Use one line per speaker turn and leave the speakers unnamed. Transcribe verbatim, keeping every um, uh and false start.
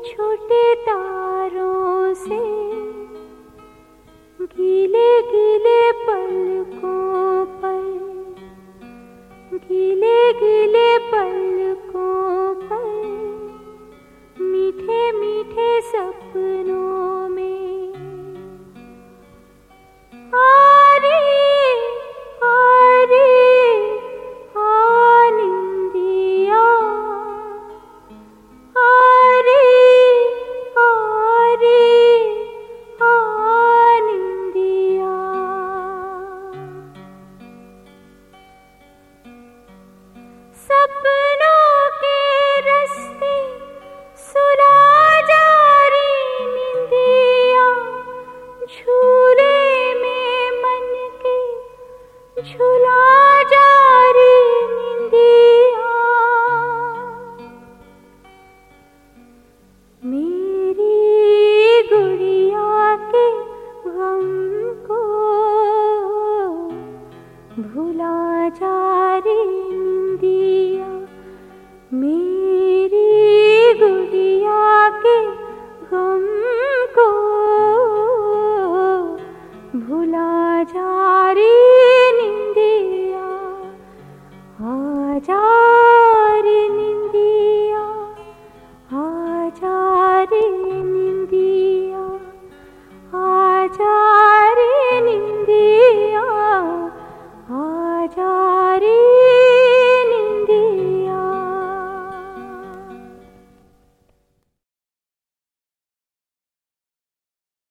छोटे तारों से गीले गीले पलकों पर, गीले गीले पलकों पर, मीठे मीठे सपनों में आ रे आ रे आ निंदिया, आ रे आ रे आ निंदिया। सपनों के रास्ते सुला जा रे निंदिया, झूले में मन के झूला जा रे निंदिया। मेरी गुड़िया के गम को भुला जा रे निंदिया, मेरी गुड़िया के गम को भुला जा रे निंदिया। आ जा